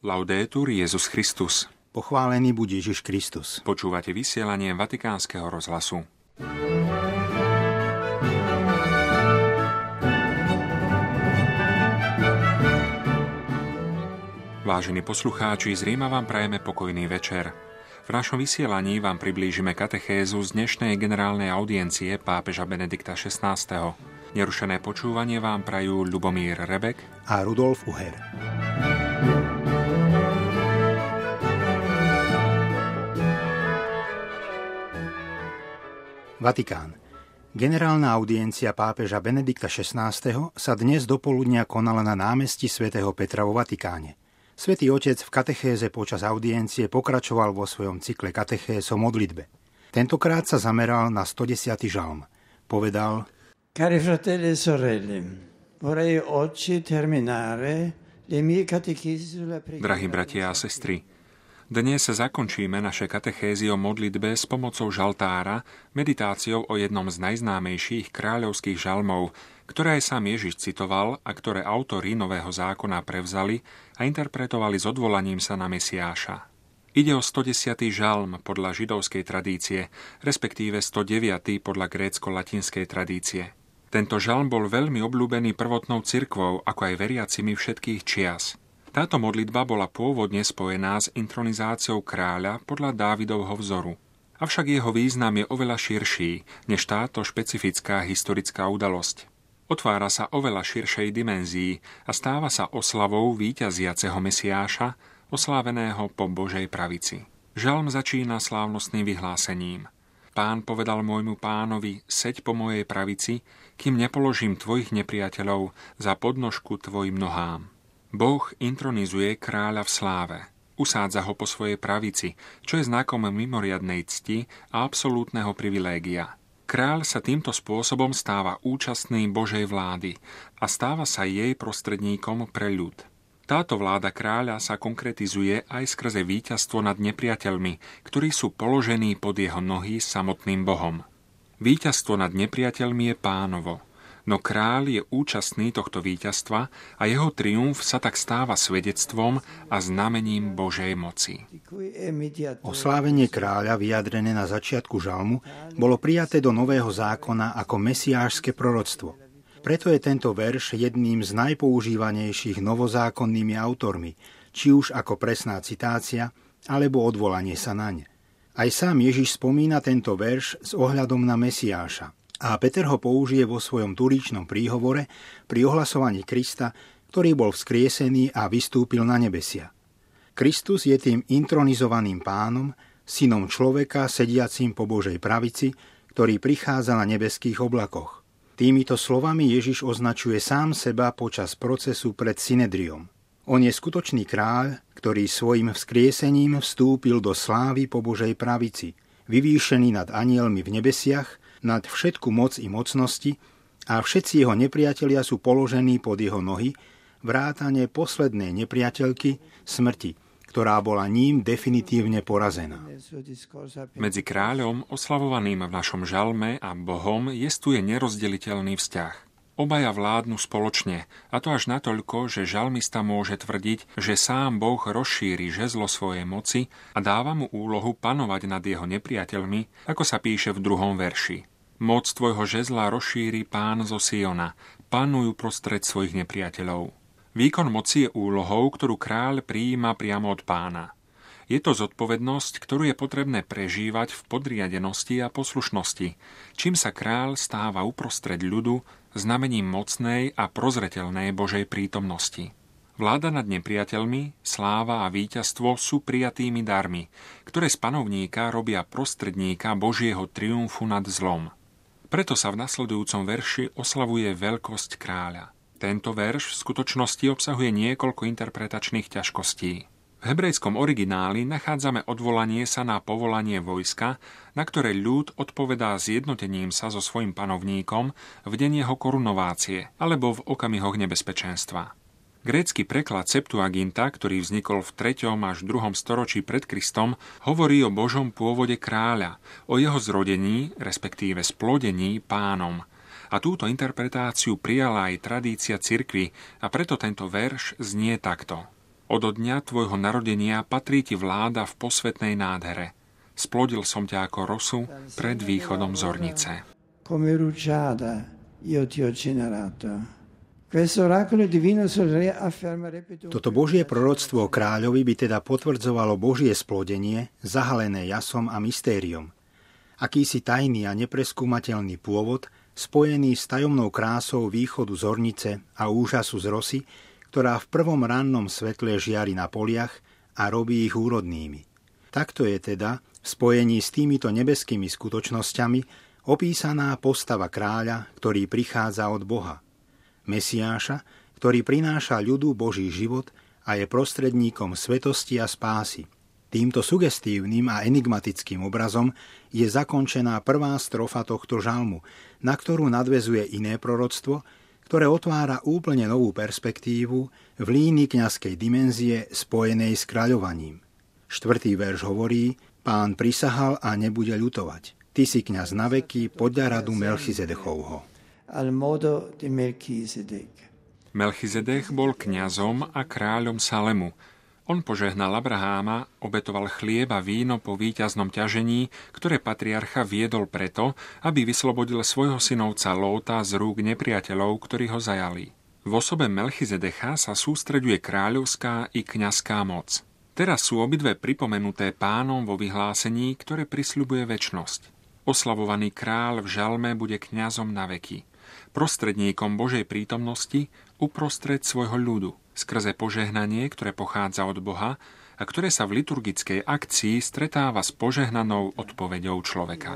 Laudetur Jesus Christus. Pochválený buď Ježiš Kristus. Počúvate vysielanie Vatikánskeho rozhlasu. Vážení poslucháči, z Ríma vám prajeme pokojný večer. V našom vysielaní vám priblížime katechézu z dnešnej generálnej audiencie pápeža Benedikta XVI. Nerušené počúvanie vám prajú Ľubomír Rebek a Rudolf Uher. Vatikán. Generálna audiencia pápeža Benedikta XVI. Sa dnes dopoludnia konala na námestí svätého Petra vo Vatikáne. Svätý Otec v katechéze počas audiencie pokračoval vo svojom cykle katechéz o modlitbe. Tentokrát sa zameral na 110. žalm. Povedal: Cari fratelli e sorelle, vorrei oggi terminare le mie catechesi sulla preghiera. Drahí bratia a sestry, dnes zakončíme naše katechézy o modlitbe s pomocou žaltára, meditáciou o jednom z najznámejších kráľovských žalmov, ktoré aj sám Ježiš citoval a ktoré autori Nového zákona prevzali a interpretovali s odvolaním sa na Mesiáša. Ide o 110. žalm podľa židovskej tradície, respektíve 109. podľa grécko-latinskej tradície. Tento žalm bol veľmi obľúbený prvotnou cirkvou, ako aj veriacimi všetkých čias. Táto modlitba bola pôvodne spojená s intronizáciou kráľa podľa Dávidovho vzoru. Avšak jeho význam je oveľa širší, než táto špecifická historická udalosť. Otvára sa oveľa širšej dimenzii a stáva sa oslavou víťaziaceho Mesiáša, osláveného po Božej pravici. Žalm začína slávnostným vyhlásením. Pán povedal môjmu pánovi, seď po mojej pravici, kým nepoložím tvojich nepriateľov za podnožku tvojim nohám. Boh intronizuje kráľa v sláve. Usádza ho po svojej pravici, čo je znakom mimoriadnej cti a absolútneho privilégia. Kráľ sa týmto spôsobom stáva účastný Božej vlády a stáva sa jej prostredníkom pre ľud. Táto vláda kráľa sa konkretizuje aj skrze víťazstvo nad nepriateľmi, ktorí sú položení pod jeho nohy samotným Bohom. Víťazstvo nad nepriateľmi je Pánovo, no kráľ je účastný tohto víťazstva a jeho triumf sa tak stáva svedectvom a znamením Božej moci. Oslávenie kráľa, vyjadrené na začiatku žalmu, bolo prijaté do Nového zákona ako mesiášske proroctvo. Preto je tento verš jedným z najpoužívanejších novozákonnými autormi, či už ako presná citácia, alebo odvolanie sa naň. Aj sám Ježiš spomína tento verš s ohľadom na Mesiáša a Peter ho použije vo svojom turíčnom príhovore pri ohlasovaní Krista, ktorý bol vzkriesený a vystúpil na nebesia. Kristus je tým intronizovaným pánom, synom človeka sediacím po Božej pravici, ktorý prichádza na nebeských oblakoch. Týmito slovami Ježiš označuje sám seba počas procesu pred Synedriom. On je skutočný kráľ, ktorý svojim vzkriesením vstúpil do slávy po Božej pravici, vyvýšený nad anielmi v nebesiach, nad všetku moc i mocnosti, a všetci jeho nepriatelia sú položení pod jeho nohy, vrátane poslednej nepriateľky, smrti, ktorá bola ním definitívne porazená. Medzi kráľom, oslavovaným v našom žalme, a Bohom jestuje nerozdeliteľný vzťah. Obaja vládnu spoločne, a to až natoľko, že žalmista môže tvrdiť, že sám Boh rozšíri žezlo svojej moci a dáva mu úlohu panovať nad jeho nepriateľmi, ako sa píše v 2. verši. Moc tvojho žezla rozšíri Pán zo Siona, panujú prostred svojich nepriateľov. Výkon moci je úlohou, ktorú kráľ prijíma priamo od Pána. Je to zodpovednosť, ktorú je potrebné prežívať v podriadenosti a poslušnosti, čím sa kráľ stáva uprostred ľudu znamením mocnej a prozreteľnej Božej prítomnosti. Vláda nad nepriateľmi, sláva a víťazstvo sú prijatými darmi, ktoré z panovníka robia prostredníka Božieho triumfu nad zlom. Preto sa v nasledujúcom verši oslavuje veľkosť kráľa. Tento verš v skutočnosti obsahuje niekoľko interpretačných ťažkostí. V hebrejskom origináli nachádzame odvolanie sa na povolanie vojska, na ktoré ľud odpovedá zjednotením sa so svojím panovníkom v deň jeho korunovácie alebo v okamihoch nebezpečenstva. Grécky preklad Septuaginta, ktorý vznikol v 3. až 2. storočí pred Kristom, hovorí o Božom pôvode kráľa, o jeho zrodení, respektíve splodení Pánom. A túto interpretáciu prijala aj tradícia cirkvi a preto tento verš znie takto. Odo dňa tvojho narodenia patrí ti vláda v posvetnej nádhere. Splodil som ťa ako rosu pred východom zornice. Come rugiada io ti ho generato. Questo oracolo divino afferma ripetuto. Toto Božie proroctvo o kráľovi by teda potvrdzovalo Božie splodenie, zahalené jasom a mystériom. Akýsi tajný a nepreskúmateľný pôvod, spojený s tajomnou krásou východu zornice a úžasu z rosy, ktorá v prvom rannom svetle žiari na poliach a robí ich úrodnými. Takto je teda, v spojení s týmito nebeskými skutočnosťami, opísaná postava kráľa, ktorý prichádza od Boha. Mesiáša, ktorý prináša ľudu Boží život a je prostredníkom svetosti a spásy. Týmto sugestívnym a enigmatickým obrazom je zakončená prvá strofa tohto žalmu, na ktorú nadväzuje iné proroctvo, ktoré otvára úplne novú perspektívu v línii kňazskej dimenzie spojenej s kráľovaním. 4. verš hovorí: Pán prisahal a nebude ľutovať. Ty si kňaz na veky podľa radu Melchizedechovho. Al modo di Melchizedek. Melchizedek bol kňazom a kráľom Salemu. On požehnal Abraháma, obetoval chlieb a víno po víťaznom ťažení, ktoré patriarcha viedol preto, aby vyslobodil svojho synovca Lóta z rúk nepriateľov, ktorí ho zajali. V osobe Melchizedecha sa sústreďuje kráľovská i kňazská moc. Teraz sú obidve pripomenuté Pánom vo vyhlásení, ktoré prisľubuje večnosť. Oslavovaný kráľ v žalme bude kňazom na veky. Prostredníkom Božej prítomnosti uprostred svojho ľudu, skrze požehnanie, ktoré pochádza od Boha a ktoré sa v liturgickej akcii stretáva s požehnanou odpoveďou človeka.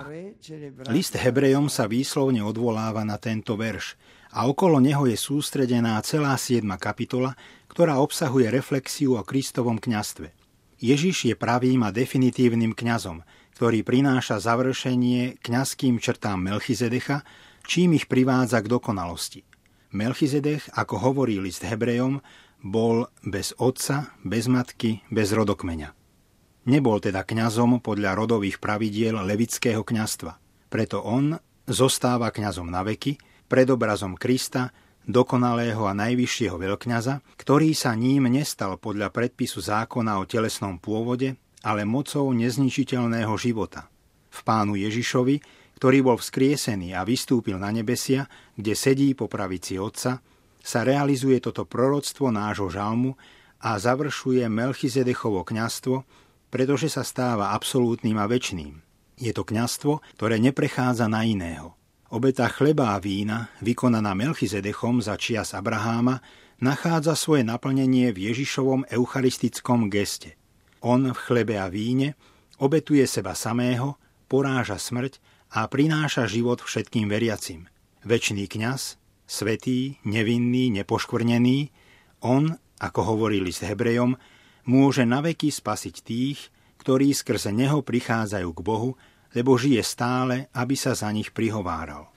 List Hebrejom sa výslovne odvoláva na tento verš a okolo neho je sústredená celá 7. kapitola, ktorá obsahuje reflexiu o Kristovom kňazstve. Ježiš je pravým a definitívnym kňazom, ktorý prináša završenie kňazským črtám Melchizedecha, čím ich privádza k dokonalosti. Melchizedech, ako hovorí list Hebrejom, bol bez otca, bez matky, bez rodokmeňa. Nebol teda kňazom podľa rodových pravidiel levického kňazstva. Preto on zostáva kňazom na veky, predobrazom Krista, dokonalého a najvyššieho veľkňaza, ktorý sa ním nestal podľa predpisu zákona o telesnom pôvode, ale mocou nezničiteľného života. V Pánu Ježišovi, ktorý bol vzkriesený a vystúpil na nebesia, kde sedí po pravici Otca, sa realizuje toto proroctvo nášho žalmu a završuje Melchizedechovo kňazstvo, pretože sa stáva absolútnym a večným. Je to kňazstvo, ktoré neprechádza na iného. Obeta chleba a vína, vykonaná Melchizedechom za čias Abraháma, nachádza svoje naplnenie v Ježišovom eucharistickom geste. On v chlebe a víne obetuje seba samého, poráža smrť a prináša život všetkým veriacim. Večný kňaz, svätý, nevinný, nepoškvrnený, on, ako hovorí list Hebrejom, môže naveky spasiť tých, ktorí skrze neho prichádzajú k Bohu, lebo žije stále, aby sa za nich prihováral.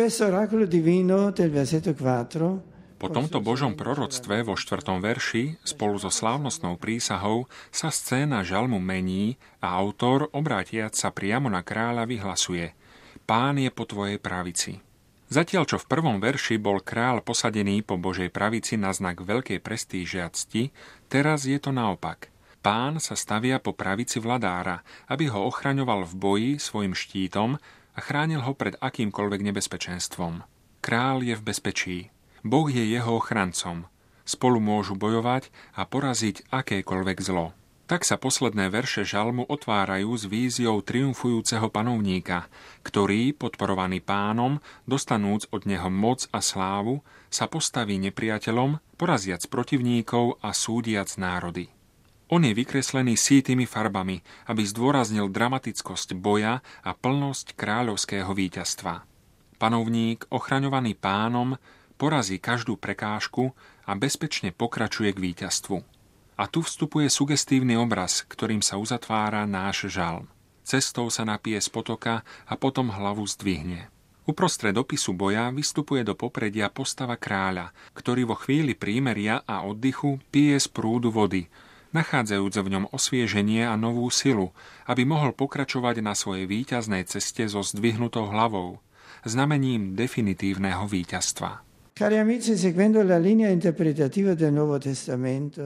Po tomto Božom proroctve vo 4. verši spolu so slávnostnou prísahou sa scéna žalmu mení a autor, obrátiac sa priamo na kráľa, vyhlasuje: Pán je po tvojej pravici. Zatiaľ, čo v 1. verši bol kráľ posadený po Božej pravici na znak veľkej prestíže a cti, teraz je to naopak. Pán sa stavia po pravici vladára, aby ho ochraňoval v boji svojim štítom a chránil ho pred akýmkoľvek nebezpečenstvom. Kráľ je v bezpečí. Boh je jeho ochrancom. Spolu môžu bojovať a poraziť akékoľvek zlo. Tak sa posledné verše žalmu otvárajú s víziou triumfujúceho panovníka, ktorý, podporovaný Pánom, dostanúc od neho moc a slávu, sa postaví nepriateľom, poraziac protivníkov a súdiac národy. On je vykreslený sítými farbami, aby zdôraznil dramatickosť boja a plnosť kráľovského víťazstva. Panovník, ochraňovaný Pánom, porazí každú prekážku a bezpečne pokračuje k víťazstvu. A tu vstupuje sugestívny obraz, ktorým sa uzatvára náš žalm. Cestou sa napije z potoka a potom hlavu zdvihne. Uprostred opisu boja vystupuje do popredia postava kráľa, ktorý vo chvíli prímeria a oddychu pije z prúdu vody, nachádzajúc v ňom osvieženie a novú silu, aby mohol pokračovať na svojej víťaznej ceste so zdvihnutou hlavou, znamením definitívneho víťazstva. Cari amici, seguendo la linea interpretativa del Nuovo Testamento,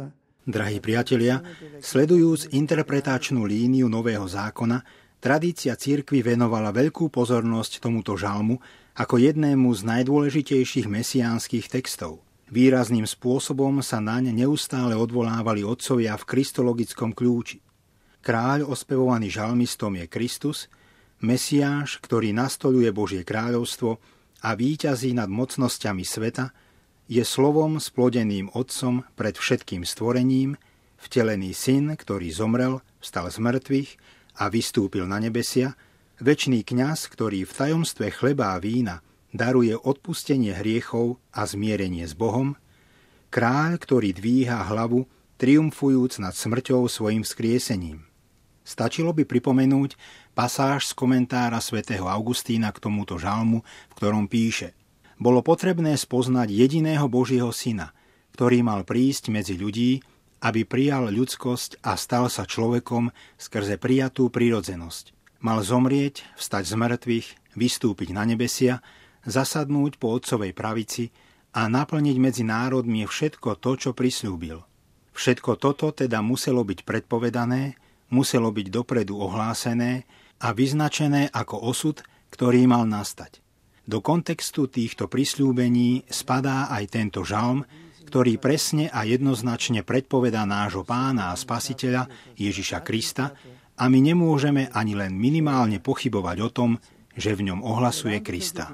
Drahí priatelia, sledujúc interpretačnú líniu Nového zákona, tradícia cirkvi venovala veľkú pozornosť tomuto žalmu ako jednému z najdôležitejších mesiánskych textov. Výrazným spôsobom sa naň neustále odvolávali otcovia v kristologickom kľúči. Kráľ ospevovaný žalmistom je Kristus, Mesiáš, ktorý nastoľuje Božie kráľovstvo a víťazí nad mocnosťami sveta, je slovom splodeným Otcom pred všetkým stvorením, vtelený Syn, ktorý zomrel, vstal z mŕtvych a vystúpil na nebesia, večný kňaz, ktorý v tajomstve chleba a vína daruje odpustenie hriechov a zmierenie s Bohom, kráľ, ktorý dvíha hlavu, triumfujúc nad smrťou svojim vzkriesením. Stačilo by pripomenúť pasáž z komentára svätého Augustína k tomuto žalmu, v ktorom píše: Bolo potrebné spoznať jediného Božieho syna, ktorý mal prísť medzi ľudí, aby prijal ľudskosť a stal sa človekom skrze prijatú prirodzenosť. Mal zomrieť, vstať z mŕtvych, vystúpiť na nebesia, zasadnúť po Otcovej pravici a naplniť medzi národmi všetko to, čo prisľúbil. Všetko toto teda muselo byť predpovedané, muselo byť dopredu ohlásené a vyznačené ako osud, ktorý mal nastať. Do kontextu týchto prisľúbení spadá aj tento žalm, ktorý presne a jednoznačne predpovedá nášho Pána a Spasiteľa Ježiša Krista a my nemôžeme ani len minimálne pochybovať o tom, že v ňom ohlasuje Krista.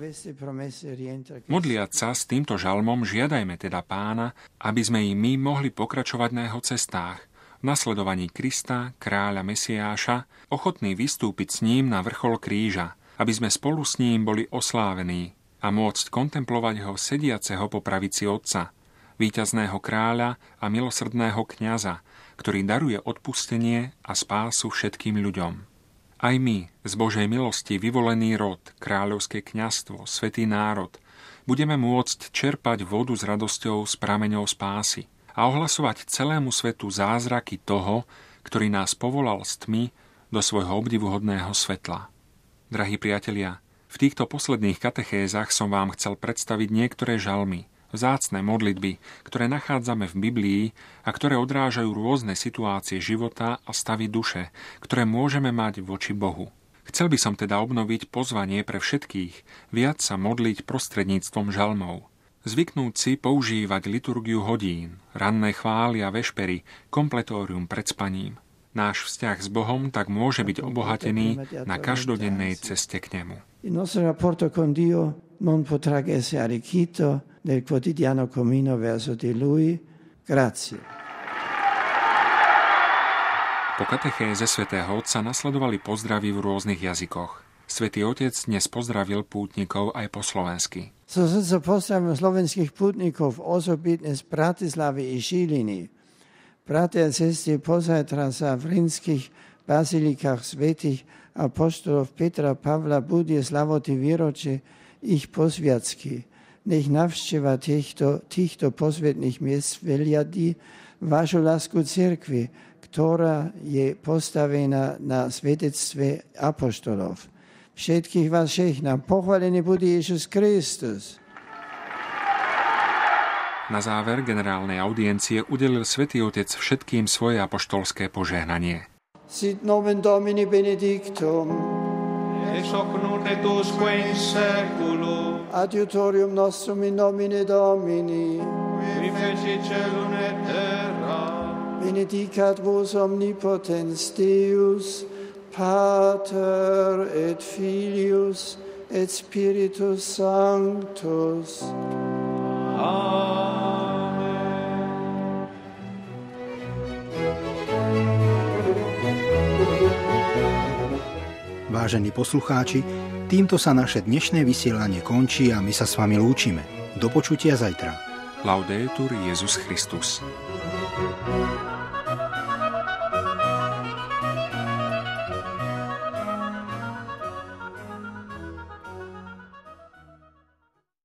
Modliac sa s týmto žalmom žiadajme teda Pána, aby sme i my mohli pokračovať na jeho cestách, v nasledovaní Krista, kráľa Mesiáša, ochotný vystúpiť s ním na vrchol kríža, aby sme spolu s ním boli oslávení a môcť kontemplovať ho sediaceho po pravici Otca, víťazného kráľa a milosrdného kňaza, ktorý daruje odpustenie a spásu všetkým ľuďom. Aj my, z Božej milosti vyvolený rod, kráľovské kňazstvo, svätý národ, budeme môcť čerpať vodu s radosťou z prameňov spásy a ohlasovať celému svetu zázraky toho, ktorý nás povolal z tmy do svojho obdivuhodného svetla. Drahí priatelia, v týchto posledných katechézach som vám chcel predstaviť niektoré žalmy, vzácne modlitby, ktoré nachádzame v Biblii a ktoré odrážajú rôzne situácie života a stavy duše, ktoré môžeme mať voči Bohu. Chcel by som teda obnoviť pozvanie pre všetkých viac sa modliť prostredníctvom žalmov. Zvyknúť si používať liturgiu hodín, ranné chvály a vešpery, kompletórium pred spaním. Náš vzťah s Bohom tak môže byť obohatený na každodennej ceste k nemu. Il nostro rapporto con Dio non potrà che essere arricchito nel quotidiano cammino verso di Lui. Grazie. Po katechéze svätého Otca nasledovali pozdravy v rôznych jazykoch. Svätý Otec dnes pozdravil pútnikov aj po slovensky. So srdco pozdravím slovenských pútnikov, osobitne z Bratislavy i Žiliny. Bratia a sestry, pozajtra sa v rímskych bazilikách svätých apoštolov Petra, Pavla, Budie, Slavoty, výročie ich posviacky. Nech navšteva týchto posvetných miest veliadi vašu lásku cirkvi, ktorá je postavená na svedectve apoštolov. Všetkých vás žehnám. Pochválený bude Ježiš Kristus. Na záver generálnej audiencie udelil Svätý Otec všetkým svoje apoštolské požehnanie. Sit nomen Domini benedictum. Ex hoc nunc et usque in saeculum. Adiutorium nostrum in nomine Domini. Qui feci celum et terra. Benedicat vos omnipotens Deus, Pater et Filius et Spiritus Sanctus. Amen. Vážení poslucháči, týmto sa naše dnešné vysielanie končí a my sa s vami lúčime. Do počutia zajtra. Laudetur Jesus Christus.